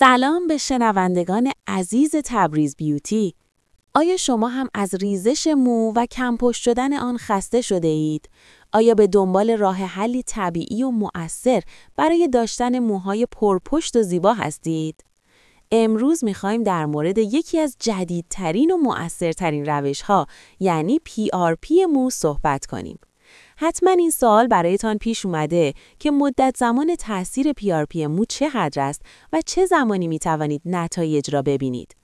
سلام به شنوندگان عزیز تبریز بیوتی. آیا شما هم از ریزش مو و کم‌پشت شدن آن خسته شده اید؟ آیا به دنبال راه حلی طبیعی و مؤثر برای داشتن موهای پرپشت و زیبا هستید؟ امروز می‌خوایم در مورد یکی از جدیدترین و مؤثرترین روش‌ها یعنی PRP مو صحبت کنیم. حتما این سوال برایتان پیش اومده که مدت زمان تأثیر PRP مو چقدر است و چه زمانی می توانید نتایج را ببینید.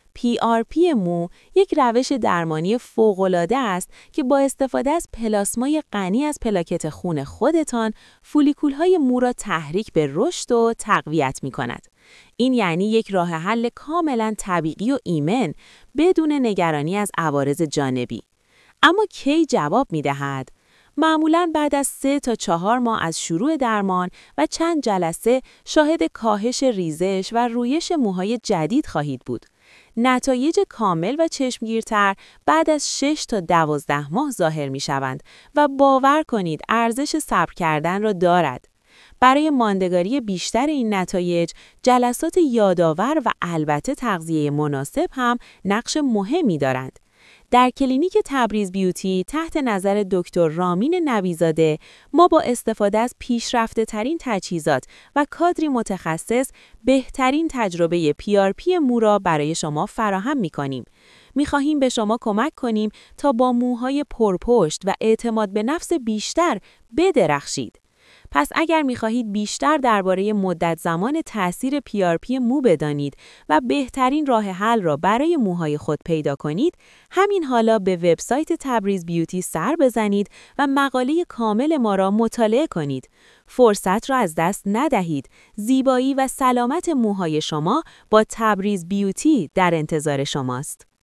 PRP مو یک روش درمانی فوق‌العاده است که با استفاده از پلاسمای غنی از پلاکت خون خودتان فولیکول‌های مو را تحریک به رشد و تقویت می کند. این یعنی یک راه حل کاملا طبیعی و ایمن بدون نگرانی از عوارض جانبی. اما کی جواب می دهد؟ معمولاً بعد از 3 تا 4 ماه از شروع درمان و چند جلسه شاهد کاهش ریزش و رویش موهای جدید خواهید بود. نتایج کامل و چشمگیرتر بعد از 6 تا 12 ماه ظاهر می شوند و باور کنید ارزش صبر کردن را دارد. برای ماندگاری بیشتر این نتایج، جلسات یادآور و البته تغذیه مناسب هم نقش مهمی دارند. در کلینیک تبریز بیوتی تحت نظر دکتر رامین نبیزاده ما با استفاده از پیشرفته ترین تجهیزات و کادری متخصص بهترین تجربه PRP مو را برای شما فراهم می‌کنیم. می‌خواهیم به شما کمک کنیم تا با موهای پرپشت و اعتماد به نفس بیشتر بدرخشید. پس اگر می‌خواهید بیشتر درباره مدت زمان تأثیر PRP مو بدانید و بهترین راه حل را برای موهای خود پیدا کنید، همین حالا به وبسایت تبریز بیوتی سر بزنید و مقاله کامل ما را مطالعه کنید. فرصت را از دست ندهید. زیبایی و سلامت موهای شما با تبریز بیوتی در انتظار شماست.